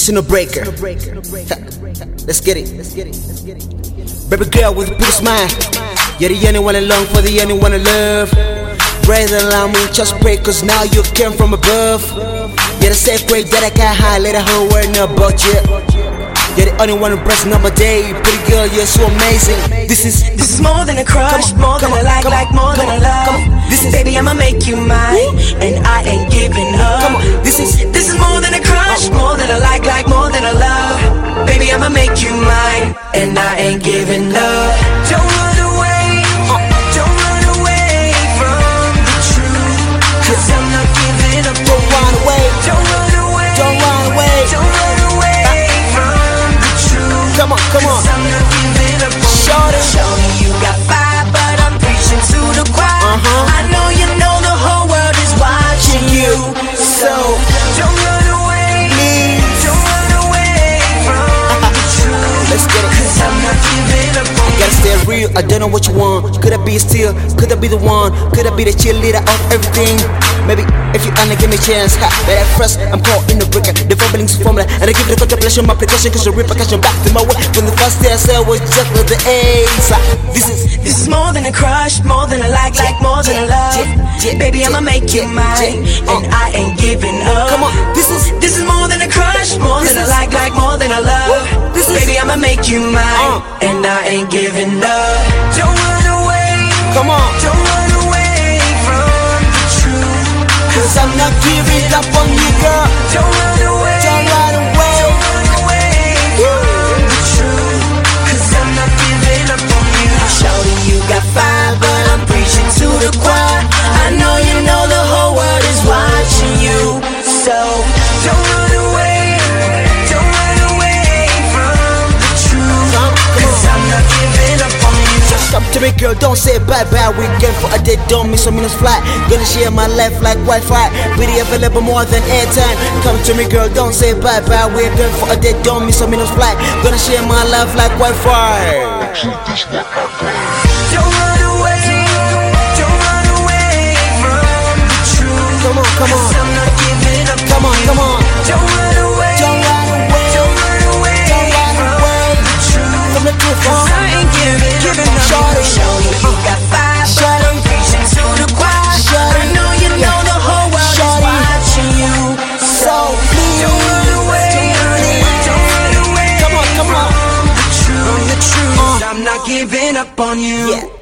This ain't no breaker. Let's get it. Baby girl with a pretty smile. You're the only one I long for, the only one I love. Rather allow me just pray, cause now you came from above. You're the safe way that I can hide, let the whole world know about you. You're the only one who breaks number day. Pretty girl, you're so amazing. This is more than a crush, more than a like, more than a love. Baby, I'ma make you mine, and I ain't giving up. This is more than a crush, more than a like, more than a love. Baby, I'ma make you mine, and I ain't giving up. Don't run away, don't run away from the truth, cause I'm not giving up. Don't run away, don't run away, don't run away, don't run away from the truth. Come on, come on. Cause I'm not giving up on Shorty, Shorty, you got fire, but I'm preaching to the choir. I know you know the whole world is watching you. So don't run away, please. don't run away from the truth. Let's get it. Cause I'm not giving up on Gotta stay real, I don't know what you want. Could I be still? Could I be the one? Could I be the cheerleader of everything? Maybe if you wanna give me a chance, ha. But at first, I'm caught in the breaker, the fumbling formula, and I give the contemplation, my precaution, cause the repercussion back to my way. From the first day I said I was just with the A's. This is more than a crush, more than a like, more than a love. Baby, I'ma make you mine, and I ain't giving up. Come on, this is more than a crush, more than a like, more than a love. Baby, I'ma make you mine, and I ain't giving up. Don't run away, come on, don't run away from the truth, cause I'm not giving up on you, girl. don't run away, Don't run away, don't run away from the truth, cause I'm not giving up on you. Shorty, you got fire, but I'm preaching to the choir. I know you know the whole world is watching you. So don't run away, don't run away from the truth, cause I'm not giving up on you. come to me, girl, don't say bye-bye. Weekend for a day, don't miss a minute's flight. Gonna share my life like Wi-Fi, really available more than airtime. Come to me, girl, don't say bye-bye. Weekend for a day, don't miss a minute's flight. Gonna share my life like Wi-Fi. Don't run away, don't run away from the truth. Come on, come on. Cause I'm not giving up. Come on, come on. Don't run away, Don't run away, don't run away don't run away from the truth. from the truth, Cause I ain't giving up. Shorty, Shorty, you got fire, but I'm preaching to the choir. Shorty, I know you know the whole world Shorty, is watching you. so please, Don't run away, don't run away come on, come on. from the truth. I'm not giving up on you. Yeah.